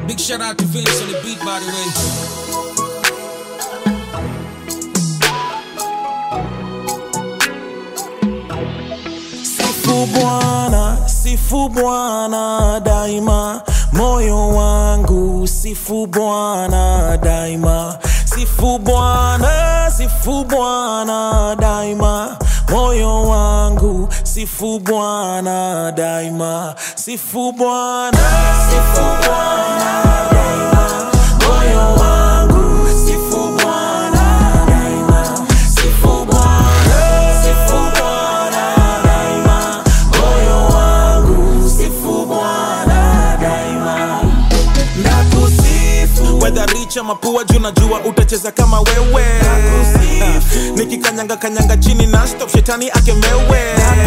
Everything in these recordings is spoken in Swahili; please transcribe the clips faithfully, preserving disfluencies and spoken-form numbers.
Big shout out to Vince on the beat, by the way. Sifu Bwana, sifu Bwana daima, moyo wangu sifu Bwana daima. Sifu Bwana, sifu Bwana daima, moyo wangu sifu Bwana daima. Sifu Bwana, sifu Bwana daima, moyo wangu sifu Bwana daima. Sifu Bwana, sifu Bwana daima, moyo wangu sifu Bwana daima. Nakusifu whether rich ama poor, juu najua utacheza kama wewe. uh, Nikikanyanga kanyanga chini na stop shetani akemewe.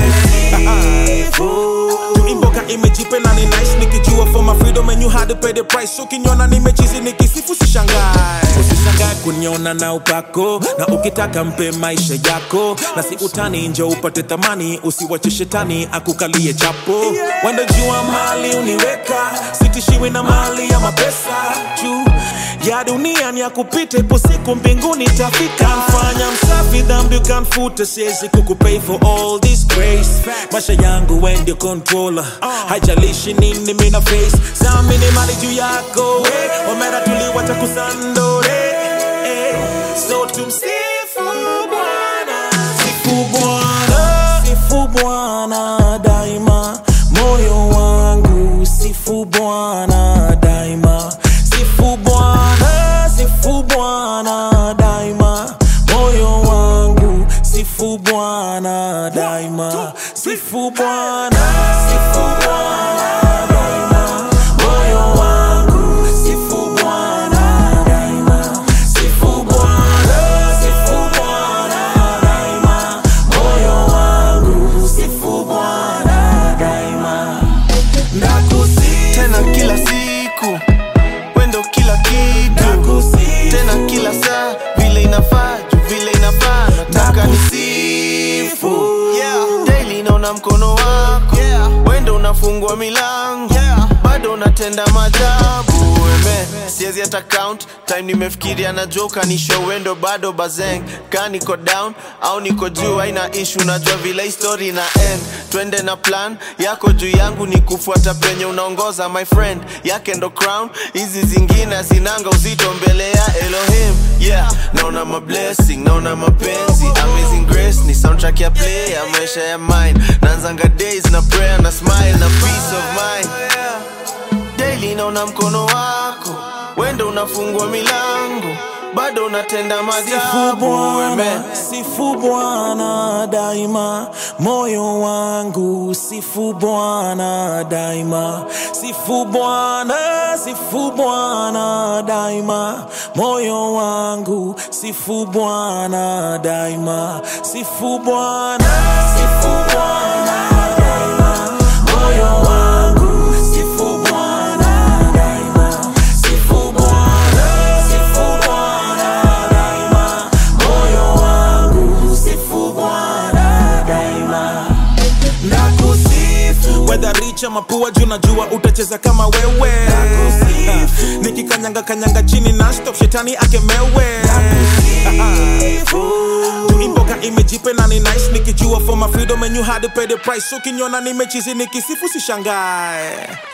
Tuimboka imejipe na ni nice, nikijua for my freedom and you had to pay the price. Ukiniona nimechizi nikisifu sishangae. Usishangae kuniona na upako, na ukitaka mpe maisha yako, na si utani nje upate thamani, usiwache shetani akukalie chapo. Wenda jua mali uniweka, sitishiwi na mali ya mapesa. Juu ya dunia ni ya kupita, ipo siku mbinguni tafika. Mfanya msafi dhambi ukanfuta, siwezi kukupay for all this grace. Maisha yangu when you controller, haijalishi nini mina face. Samini mali juu yako, eh, omera tuliwacha kusandore, eh. So tumsifu Bwana, sifu Bwana, sifu Bwana daima, moyo wangu sifu Bwana daima. Sifu Bwana, sifu Bwana daima, moyo wangu sifu Bwana daima. Sifu Bwana, sifu Bwana daima, moyo wangu sifu Bwana daima. Sifu Bwana, sifu Bwana daima, moyo wangu sifu Bwana daima. Nakusifu tena kila siku, wendo kila kitu. Nakusifu tena kila saa, vile inafaa, juu vile inafaa. Nataka nisifu, yeah. Daily naona mkono wako, yeah. Wendo unafungua milango, yeah. Bado unatenda majabu, amen. Siezi hata count, time nimefikiria na joka ni show. Wendo bado bazeng, ka niko down au niko juu, haina issue. Najua vile story na end, twende na plan yako juu yangu ni kufuata penye unaongoza. My friend yake ndo crown, hizi zingine zinanga uzito mbele ya Elohim, yeah. Naona ma blessing, naona mapenzi, amazing grace ni soundtrack ya play ya maisha ya mine. Naanzanga days na prayer na smile na peace of mind. Daily naona mkono wako, wendo unafungua milango, bado unatenda majabu, amen. Sifu Bwana daima, moyo wangu sifu Bwana daima. Sifu Bwana, sifu Bwana daima, moyo wangu sifu Bwana daima. Sifu Bwana, sifu Bwana daima, moyo wangu sifu Bwana daima. Sifu Bwana, sifu Bwana daima, moyo wangu sifu Bwana daima. Nakusifu whether rich ama poor, juu najua utacheza kama wewe. Nakusifu Nikikanyanga kanyanga chini na stop shetani akemewe. Tuimboka imejipe na ni nice, nikijua for my freedom and you had to pay the price. Ukiniona nimechizi nikisifu sishangae.